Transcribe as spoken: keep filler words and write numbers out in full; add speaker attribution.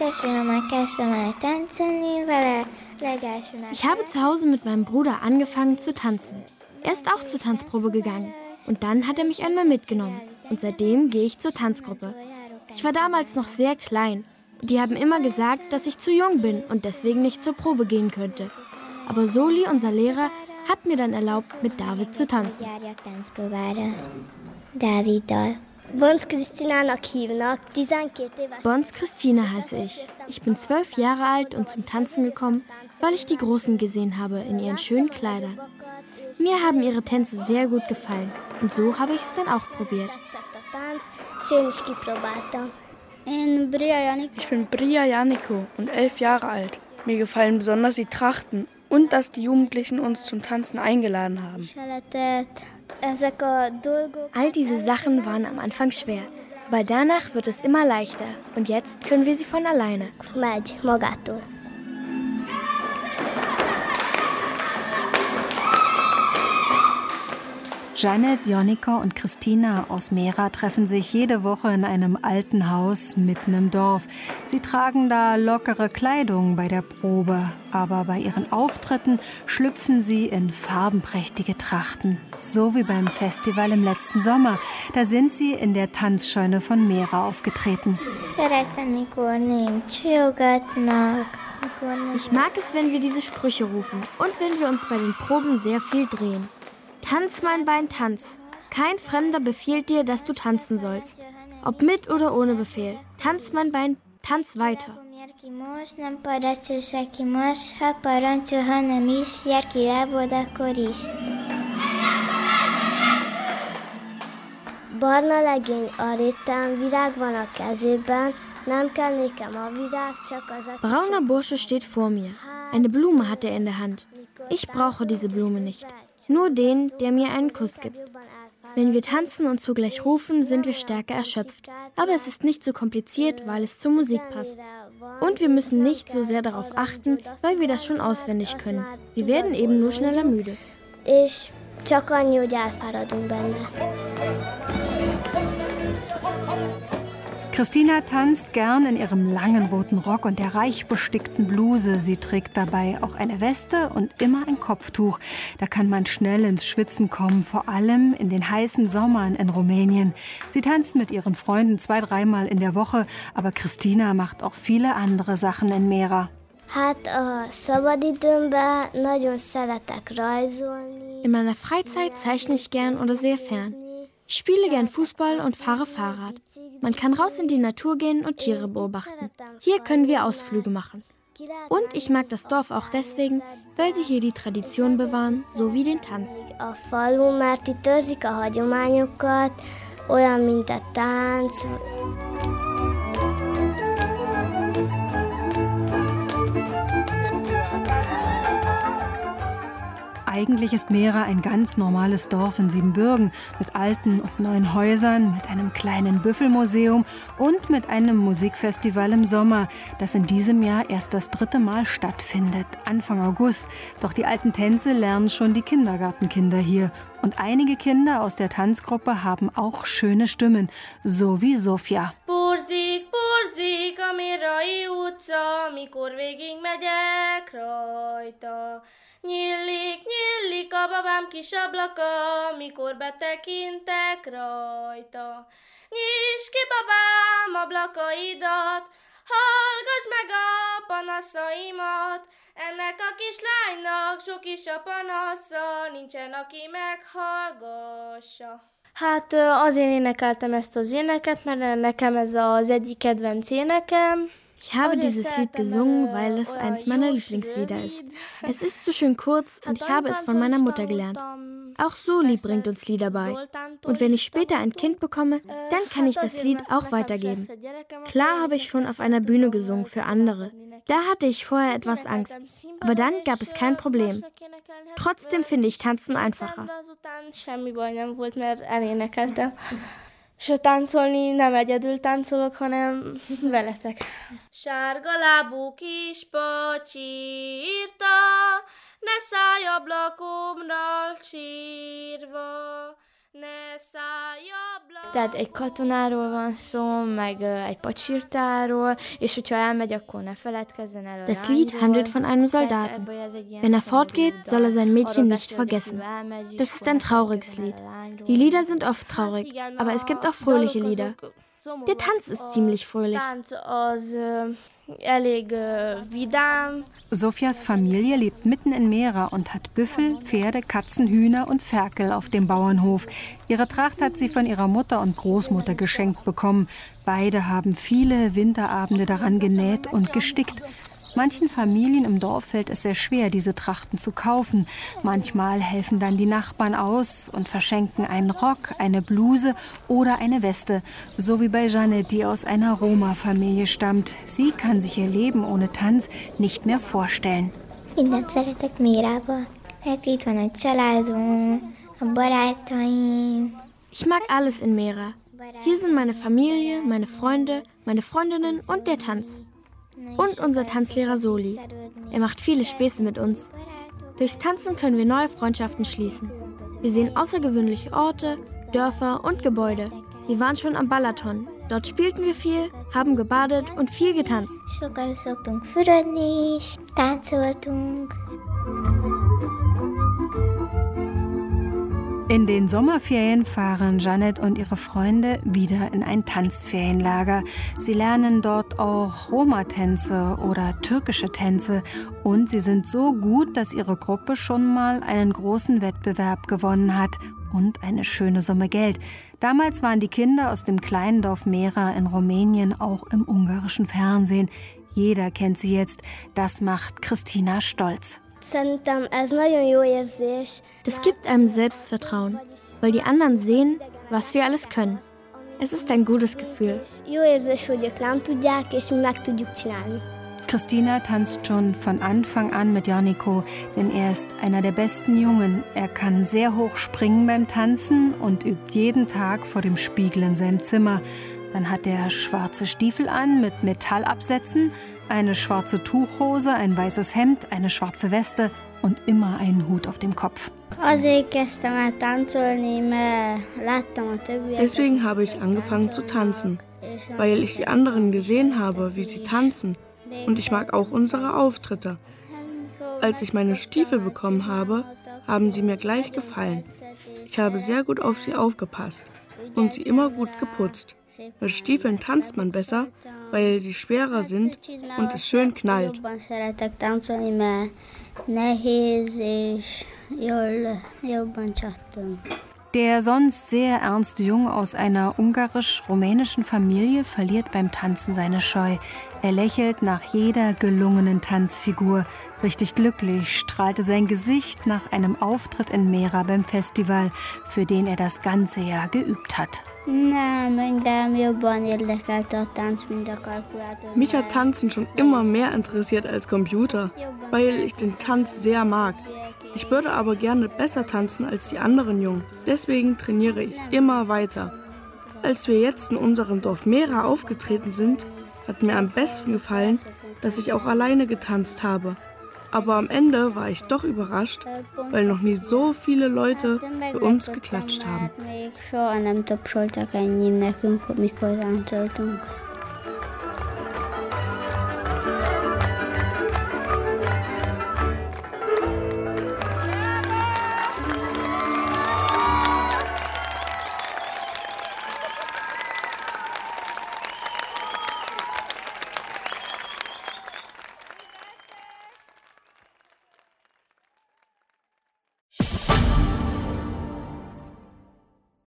Speaker 1: Ich habe zu Hause mit meinem Bruder angefangen zu tanzen. Er ist auch zur Tanzprobe gegangen. Und dann hat er mich einmal mitgenommen. Und seitdem gehe ich zur Tanzgruppe. Ich war damals noch sehr klein. Und die haben immer gesagt, dass ich zu jung bin und deswegen nicht zur Probe gehen könnte. Aber Soli, unser Lehrer, hat mir dann erlaubt, mit David zu tanzen.
Speaker 2: Bonc Krisztinának hívnak, tizenkét éves.
Speaker 1: Bonc Christina heiße ich. Ich bin zwölf Jahre alt und zum Tanzen gekommen, weil ich die Großen gesehen habe in ihren schönen Kleidern. Mir haben ihre Tänze sehr gut gefallen und so habe ich es dann auch probiert.
Speaker 3: Ich bin Bria Janiko und elf Jahre alt. Mir gefallen besonders die Trachten und dass die Jugendlichen uns zum Tanzen eingeladen haben.
Speaker 1: All diese Sachen waren am Anfang schwer, aber danach wird es immer leichter und jetzt können wir sie von alleine.
Speaker 4: Janet, Jonika und Christina aus Mera treffen sich jede Woche in einem alten Haus mitten im Dorf. Sie tragen da lockere Kleidung bei der Probe, aber bei ihren Auftritten schlüpfen sie in farbenprächtige Trachten. So wie beim Festival im letzten Sommer. Da sind sie in der Tanzscheune von Mera aufgetreten.
Speaker 1: Ich mag es, wenn wir diese Sprüche rufen und wenn wir uns bei den Proben sehr viel drehen. Tanz, mein Bein, tanz. Kein Fremder befiehlt dir, dass du tanzen sollst. Ob mit oder ohne Befehl. Tanz, mein Bein, tanz weiter.
Speaker 2: Barna legény a réten, virág van a kezében, nem kell nékem a virág, csak az a...
Speaker 1: Brauner Bursche steht vor mir. Eine Blume hat er in der Hand. Ich brauche diese Blume nicht. Nur den, der mir einen Kuss gibt. Wenn wir tanzen und zugleich rufen, sind wir stärker erschöpft. Aber es ist nicht so kompliziert, weil es zur Musik passt. Und wir müssen nicht so sehr darauf achten, weil wir das schon auswendig können. Wir werden eben nur schneller müde.
Speaker 2: És csak annyi, hogy elfáradunk benne.
Speaker 4: Christina tanzt gern in ihrem langen roten Rock und der reich bestickten Bluse. Sie trägt dabei auch eine Weste und immer ein Kopftuch. Da kann man schnell ins Schwitzen kommen, vor allem in den heißen Sommern in Rumänien. Sie tanzt mit ihren Freunden zwei, dreimal in der Woche, aber Christina macht auch viele andere Sachen in Mera.
Speaker 2: Hát a szabadidőmben nagyon szeretek rajzolni.
Speaker 1: In meiner Freizeit zeichne ich gern oder sehr fern. Ich spiele gern Fußball und fahre Fahrrad. Man kann raus in die Natur gehen und Tiere beobachten. Hier können wir Ausflüge machen. Und ich mag das Dorf auch deswegen, weil sie hier die Tradition bewahren, sowie den Tanz.
Speaker 2: A falu, mert itt őrzik a hagyományokat, olyan, mint a tánc.
Speaker 4: Eigentlich ist Mera ein ganz normales Dorf in Siebenbürgen mit alten und neuen Häusern, mit einem kleinen Büffelmuseum und mit einem Musikfestival im Sommer, das in diesem Jahr erst das dritte Mal stattfindet, Anfang August. Doch die alten Tänze lernen schon die Kindergartenkinder hier. Und einige Kinder aus der Tanzgruppe haben auch schöne Stimmen, so wie Sofia.
Speaker 5: Porzik, porzik a Mérai utca, mikor végig megyek rajta. Nyílik, nyílik a babám kis ablaka, mikor betekintek rajta. Nyisd ki, babám, ablakaidat, hallgass meg a panaszaimat. Ennek a kislánynak sok is a panasza, nincsen, aki meghallgassa.
Speaker 6: Hát azért énekeltem ezt az éneket, mert nekem ez az egyik kedvenc énekem.
Speaker 1: Ich habe dieses Lied gesungen, weil es eins meiner Lieblingslieder ist. Es ist so schön kurz und ich habe es von meiner Mutter gelernt. Auch Soli bringt uns Lieder bei. Und wenn ich später ein Kind bekomme, dann kann ich das Lied auch weitergeben. Klar habe ich schon auf einer Bühne gesungen für andere. Da hatte ich vorher etwas Angst. Aber dann gab es kein Problem. Trotzdem finde ich Tanzen einfacher.
Speaker 6: És a táncolni nem egyedül táncolok, hanem veletek.
Speaker 5: Sárga lábú kis pacsirta, ne szállj ablakomnál sírva, ne szállj ablak
Speaker 6: Tehát egy katonáról van szó, meg egy pacsirtáról, és hogyha elmegy, akkor ne feledkezzen el a
Speaker 1: Das Lied handelt von einem Soldaten. Wenn er fortgeht, soll er sein Mädchen nicht vergessen. Das ist ein trauriges Lied. Die Lieder sind oft traurig, aber es gibt auch fröhliche Lieder. Der Tanz ist ziemlich fröhlich.
Speaker 4: Sofias Familie lebt mitten in Mera und hat Büffel, Pferde, Katzen, Hühner und Ferkel auf dem Bauernhof. Ihre Tracht hat sie von ihrer Mutter und Großmutter geschenkt bekommen. Beide haben viele Winterabende daran genäht und gestickt. Manchen Familien im Dorf fällt es sehr schwer, diese Trachten zu kaufen. Manchmal helfen dann die Nachbarn aus und verschenken einen Rock, eine Bluse oder eine Weste. So wie bei Janet, die aus einer Roma-Familie stammt. Sie kann sich ihr Leben ohne Tanz nicht mehr vorstellen.
Speaker 2: Mindent szeretek Mérába. Hát itt van a családom, a barátaim.
Speaker 1: Ich mag alles in Mera. Hier sind meine Familie, meine Freunde, meine Freundinnen und der Tanz. Und unser Tanzlehrer Soli. Er macht viele Späße mit uns. Durchs Tanzen können wir neue Freundschaften schließen. Wir sehen außergewöhnliche Orte, Dörfer und Gebäude. Wir waren schon am Balaton. Dort spielten wir viel, haben gebadet und viel getanzt.
Speaker 2: Sokkal szoktunk fürödni is, táncoltunk.
Speaker 4: In den Sommerferien fahren Janet und ihre Freunde wieder in ein Tanzferienlager. Sie lernen dort auch Roma-Tänze oder türkische Tänze. Und sie sind so gut, dass ihre Gruppe schon mal einen großen Wettbewerb gewonnen hat und eine schöne Summe Geld. Damals waren die Kinder aus dem kleinen Dorf Mera in Rumänien auch im ungarischen Fernsehen. Jeder kennt sie jetzt. Das macht Christina stolz.
Speaker 1: Das gibt einem Selbstvertrauen, weil die anderen sehen, was wir alles können. Es ist ein gutes Gefühl.
Speaker 4: Christina tanzt schon von Anfang an mit Janiko, denn er ist einer der besten Jungen. Er kann sehr hoch springen beim Tanzen und übt jeden Tag vor dem Spiegel in seinem Zimmer. Dann hat er schwarze Stiefel an mit Metallabsätzen, eine schwarze Tuchhose, ein weißes Hemd, eine schwarze Weste und immer einen Hut auf dem Kopf.
Speaker 3: Deswegen habe ich angefangen zu tanzen, weil ich die anderen gesehen habe, wie sie tanzen. Und ich mag auch unsere Auftritte. Als ich meine Stiefel bekommen habe, haben sie mir gleich gefallen. Ich habe sehr gut auf sie aufgepasst und sie immer gut geputzt. Mit Stiefeln tanzt man besser, weil sie schwerer sind und es schön knallt.
Speaker 4: Der sonst sehr ernste Junge aus einer ungarisch-rumänischen Familie verliert beim Tanzen seine Scheu. Er lächelt nach jeder gelungenen Tanzfigur. Richtig glücklich strahlte sein Gesicht nach einem Auftritt in Mera beim Festival, für den er das ganze Jahr geübt hat.
Speaker 3: Mich hat Tanzen schon immer mehr interessiert als Computer, weil ich den Tanz sehr mag. Ich würde aber gerne besser tanzen als die anderen Jungen. Deswegen trainiere ich immer weiter. Als wir jetzt in unserem Dorf Mera aufgetreten sind, hat mir am besten gefallen, dass ich auch alleine getanzt habe. Aber am Ende war ich doch überrascht, weil noch nie so viele Leute für uns geklatscht haben.